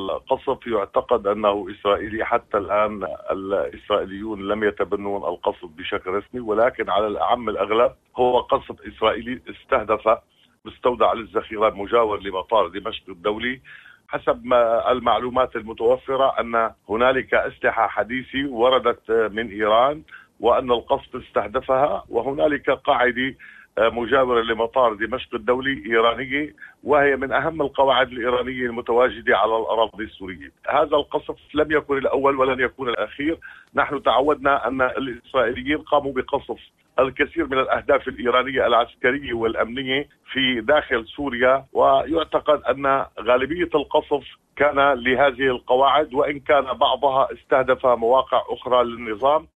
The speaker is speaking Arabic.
القصف يعتقد أنه إسرائيلي. حتى الآن الإسرائيليون لم يتبنون القصف بشكل رسمي، ولكن على الأعم الأغلب هو قصف إسرائيلي استهدف مستودع للذخيرة مجاور لمطار دمشق الدولي. حسب ما المعلومات المتوفرة أن هنالك أسلحة حديثة وردت من إيران، وأن القصف استهدفها، وهنالك قاعدة مجاورة لمطار دمشق الدولي إيرانية، وهي من أهم القواعد الإيرانية المتواجدة على الأراضي السورية. هذا القصف لم يكن الأول ولن يكون الأخير. نحن تعودنا أن الإسرائيليين قاموا بقصف الكثير من الأهداف الإيرانية العسكرية والأمنية في داخل سوريا، ويعتقد أن غالبية القصف كان لهذه القواعد، وإن كان بعضها استهدف مواقع أخرى للنظام.